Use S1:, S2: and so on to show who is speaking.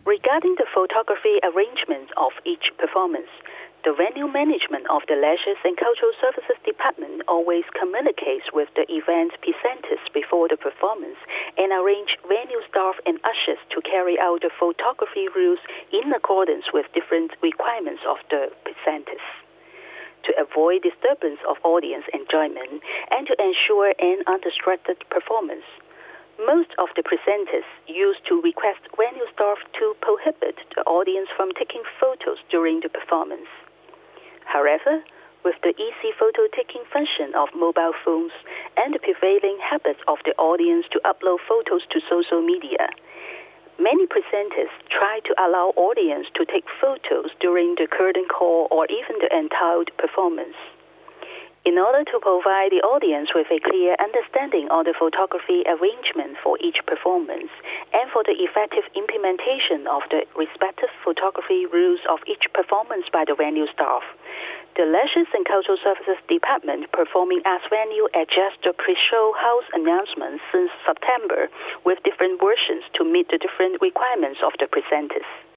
S1: Regarding the photography arrangement of each performance, the venue management of the Leisure and Cultural Services Department always communicates with the event presenters before the performance and arrange venue staff and ushers to carry out the photography rules in accordance with different requirements of the presenters. To avoid disturbance of audience enjoyment and to ensure an undistracted performance, most of the presenters used to request venue staff to prohibit the audience from taking photos during the performance. However, with the easy photo-taking function of mobile phones and the prevailing habit of the audience to upload photos to social media, many presenters try to allow audience to take photos during the curtain call or even the entire performance. In order to provide the audience with a clear understanding of the photography arrangement for each performance and for the effective implementation of the respective photography rules of each performance by the venue staff, the Leisure and Cultural Services Department performing arts venue adjusts the pre-show house announcements since September with different versions to meet the different requirements of the presenters.